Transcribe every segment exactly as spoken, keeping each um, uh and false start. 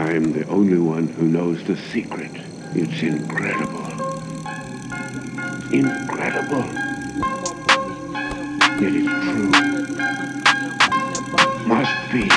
I'm the only one who knows the secret. It's incredible. Incredible. Yet it's true. Must be.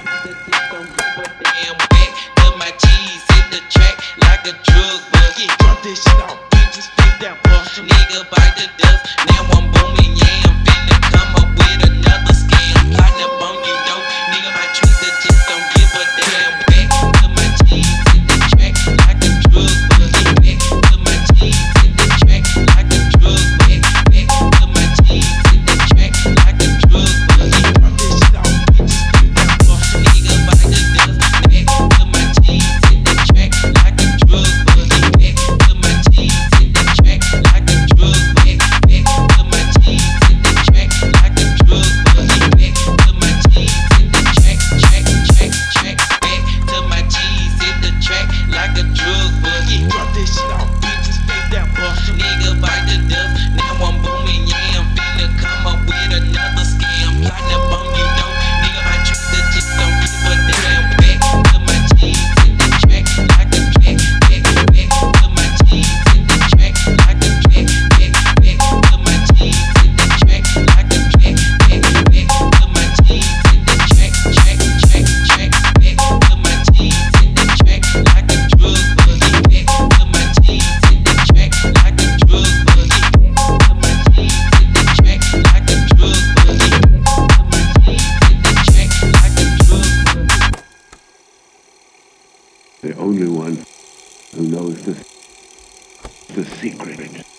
Damn back to my cheese, hit the track like a drug buggy. Drop this shit off, bitches, think that bust. Nigga bite the dust, now I'm booming, yeah, I'm finna come up with another scam. Plotting up on you, though, nigga, my trees that just don't give a damn. Back to my cheese, hit the track like a drug buggy. Back to my cheese, hit the track like a drug buggy. Back to my cheese, hit the track like a drug buggy. Drop this shit off, bitches, think that bust. Nigga bite the dust, back to my cheese, hit the track like a drug buggy. Back to my cheese, hit the track like a drug buggy. Back to my cheese, hit the track like a drug buggy. Back to my cheese, hit the track, track, track, track. Back to my cheese, hit the track like a drug buggy. Drop this shit off, bitches, think that bust. Nigga bite the dust, now I'm booming, yeah, I'm finna come up with another scam. Plotting up on you, though, nigga, my trick that just don't give a damn. Back to my cheese, hit the track like a track. Back, back to my cheese, hit the track like a track. Back, back to my cheese, hit the track like a track. Back, back to my cheese, hit the track, track, track, track. Back to my cheese, hit the track like a drug buggy. Back to my cheese, hit the track like a drug buggy. Back to my cheese, hit the track like a drug buggy. Back to my cheese, hit the track like a drug buggy. The only one who knows the, the secret.